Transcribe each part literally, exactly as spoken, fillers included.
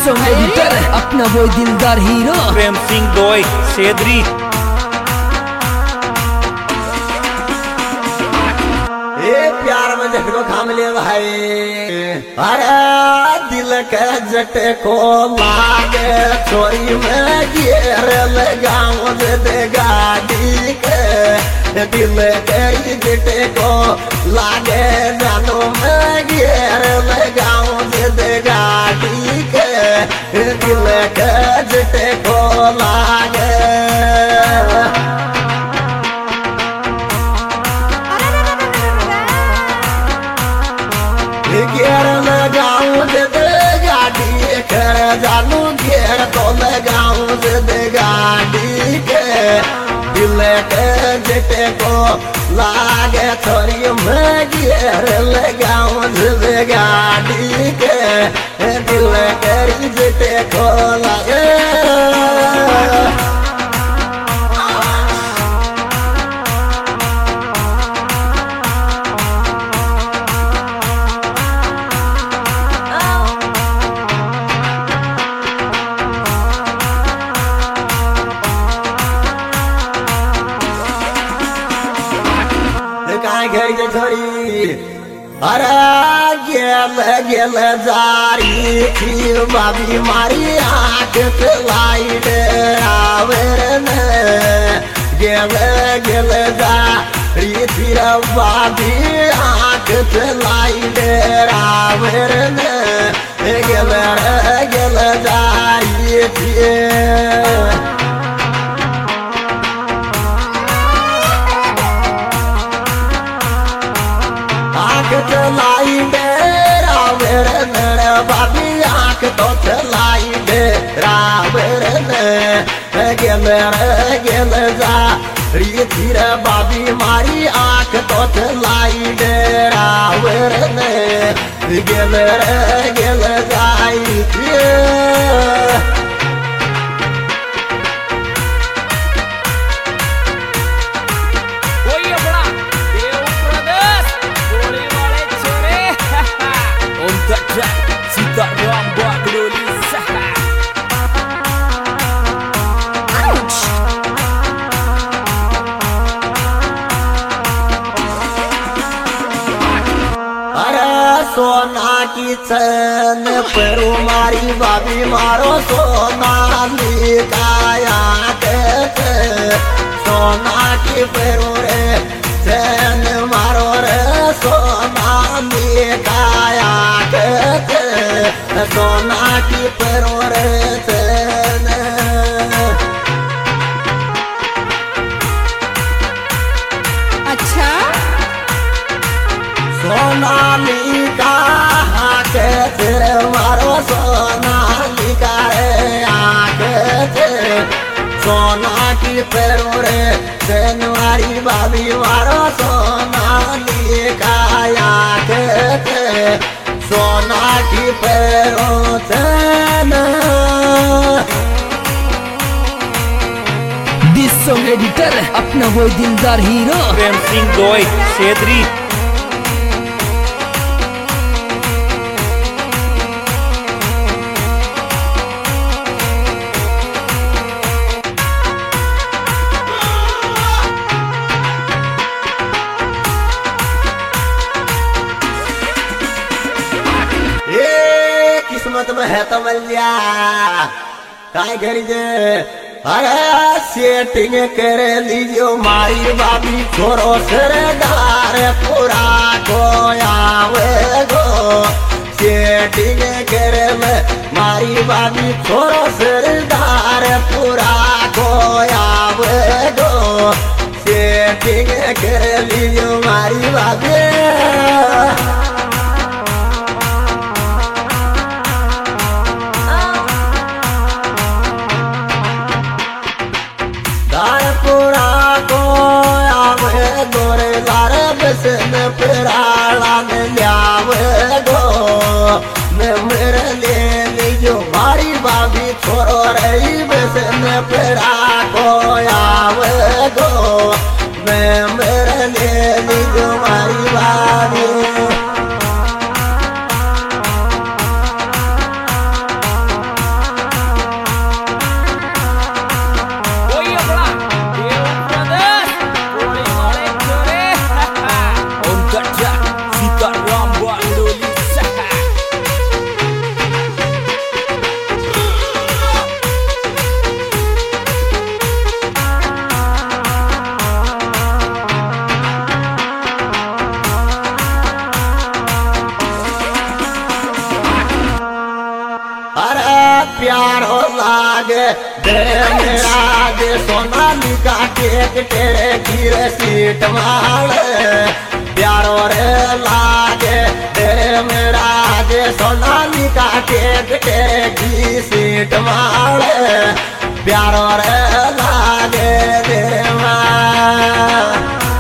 Song एडिटर अपना वो दिलदार हीरो प्रेम सिंह दोई सेदरी। प्यार में देखो थाम ले भाई, अरे दिल के जटे को लागे छोरी में घेर लगाऊं दे गाड़ी के। दिल के जटे को लागे जानो में घेर लगाऊं दे गाड़ी के। दिल के जटे को लागे घेर लगाऊं दे गाड़ी कर जानू घेर तो लगाऊं दे गाड़ी के। दिल के जटे को लागे छोरी में घेर लगाऊं दे गाड़ी के। दिल के जटे को लागे घर के छोरी, अरे गेल गेल जारी थी बाबी मारी आँख लाइट आवर ने। गेल गेल जारी थी बाबी आँख लाइट आवर ने। गेल गेल जारी थी चलाई डेरा मेरे मेरे बाबी आँख तो चलाई डेरा मेरे ने। गेल गेल जा री थीर बाबी मारी आँख तो चलाई डेरा मेरे ने। गेल गेल जाई थी Sita Ramba Glorisa. अरे सोना की चैन पेरू मारी बाबी मारो सोना लिकाया के। सोना की पेरू रे चैन मारो रे सोना लिकाया के। सोना की पेरू रे चैन अच्छा सोना लिका के तेरे मारो सोना लिका रे आके। सोना की पेरू रे चैनवारी बाबी मारो सोना लिकाया के। सोना की पेरू चैन दिस सॉन्ग एडिटर अपना वो दिलदार हीरो प्रेम सिंह दोई सेदरी। किस्मत में है तो मिल जा काय करीजे। अरे सेटिंग कर लीजियो मारी बाबी छोरो सरदार पूरा को आवे गो। सेटिंग कर मारी बाबी छोरो सरदार पूरा को आवे गो। सेटिंग कर लीजियो मारी बाबी प्राण लियावे गो। मैं मेरे ले लीजो मारी बाबी छोरो रही बेसन पेड़ा को आवे गो। मैं मेरे ले लीजो मारी बाबी अरे प्यारो लागे दे मेरा दे सोनाली का केक तेरे गिर सीट माले प्यारो रे लागे दे मेरा दे सोनाली का केक तेरे की सीट माले प्यारो रे लागे दे मां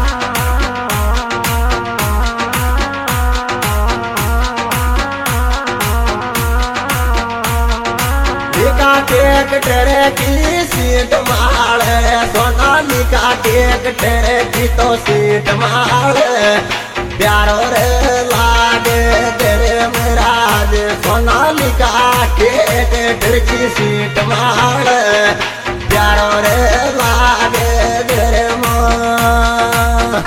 केक तेरे की सीट माले सोनाली का केक तेरे की तो सीट माले प्यारो रे लागे तेरे मेरा दे सोनाली का केक तेरे की सीट माले प्यारो रे लागे तेरे मां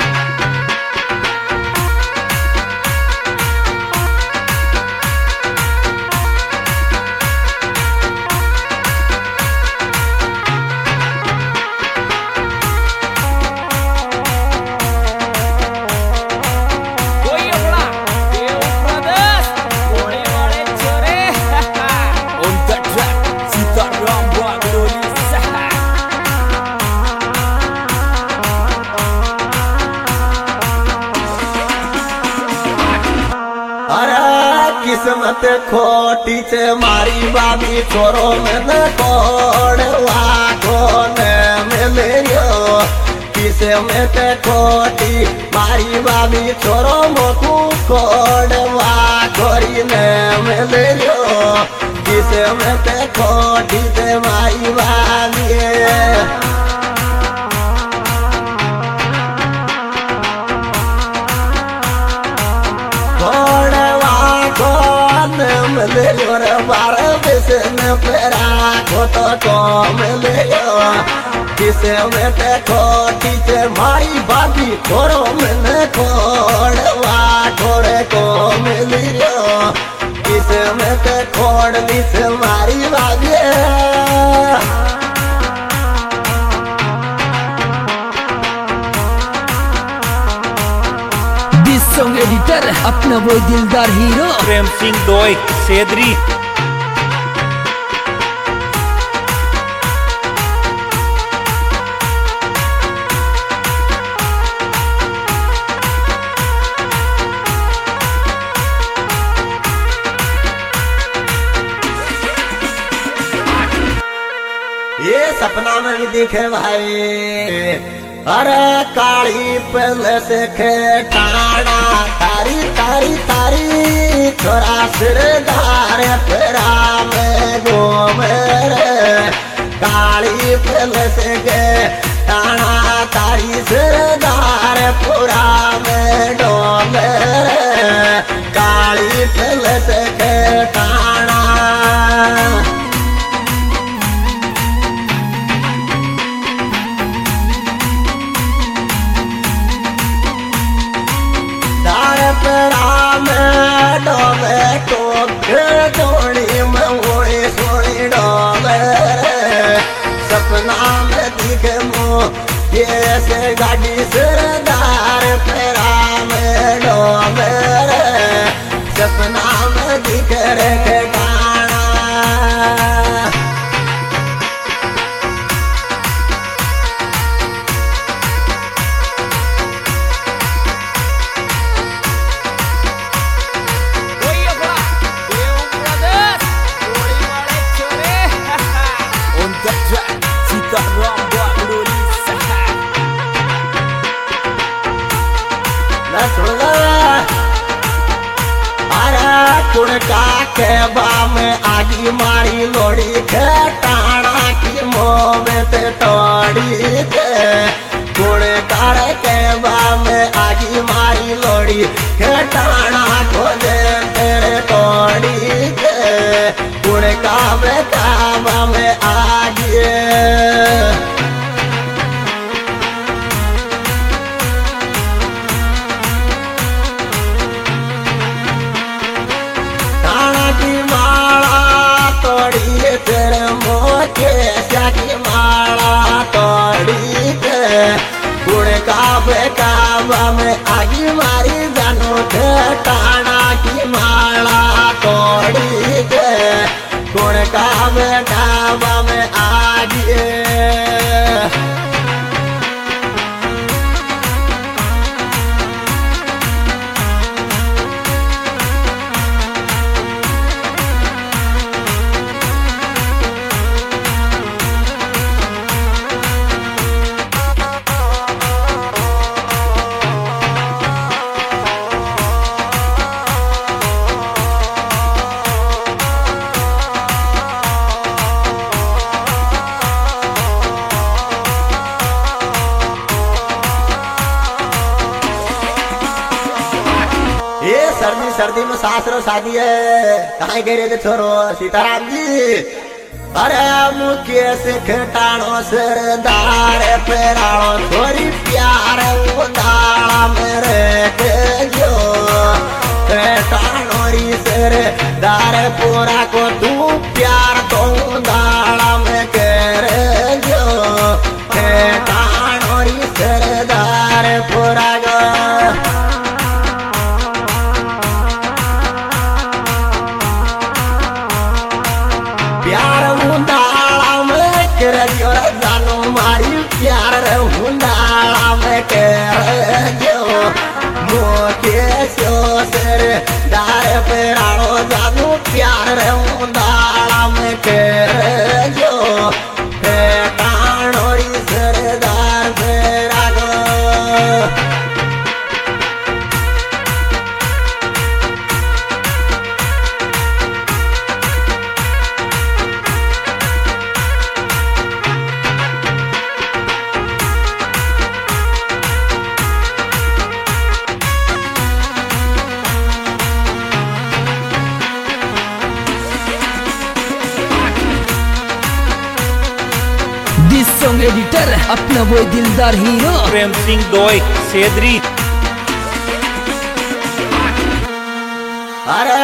किस्मत खोटी से मारी बाबी छोरो में न कोड़वा कोने मिलियो किस्मत खोटी मारी बाबी छोरो मोकू कोड़वा कोरी ने मिलियो किस्मत खोटी से मारी बाबी मिलियो रे बारह पैसे में पेरा खोटो को मिलियो किसे में ते खोटी से मारी बाबी छोरो में खोड़वा छोरे को मिलियो किसे में ते खोड़नी से मारी बाबी सॉन्ग एडिटर अपना वो दिलदार हीरो प्रेम सिंह डोई सेदरी ये सपना में भी दिखे भाई अरे काली पहले से खेटाना तारी तारी तारी छोरा सिरदार तेरा में गोमेरे काली पहले से खेटाना तारी सिरदार पूरा में डोमेरे काली पहले से खेटाना डोले टोके डोली में वोड़ी सोनी डोले सपना में दिखे मो ये से गाड़ी सरदार पेरा में डोले सपना में दिखे रे गाना कुड़का के बाम आगी मारी लोड़ी के टाणा की मोह ते तोड़ी के कुड़का के बाम आगी मारी लोड़ी के टाणा खोजे तेरे तोड़ी के कुड़का में काबा में आगी तेरे मोके की माला तोड़ी के गुड़ का बेकाबा में आगी मारी जानो थे टाणा की माला तोड़ी के का बेटा में आगे सर्दी सर्दी में सासरो शादी है कहाँ गए रे छोरो सीताराम जी। अरे मुखे से खटाणो सरदार पेराणो थोड़ी प्यार उदाड़ा मेरे के जो खटाणो री सरदार पूरा को तू प्यार तो उदाड़ा में करे जो खटाणो री सरदार पूरा को प्यार हुंदाला में कर जो जानो मारी प्यार हुंदाला में कर जो मोके सो सर दार पेराणो जानो प्यार हुंदाला में कर जो काणो री सरदार पेरागो दिस सॉन्ग एडिटर अपना वो दिलदार हीरो प्रेम सिंह दोई सेदरी। अरे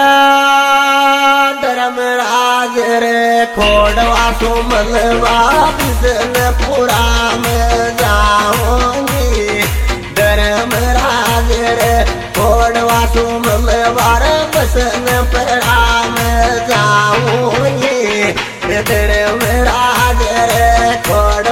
धर्मराज रे खोड़वा सुमलवा बिसनपुरा में जाऊंगी। धर्मराज रे खोड़वा सुमलवा रे बिसनपुरा में जाऊंगी। धर्मराज रे खोड़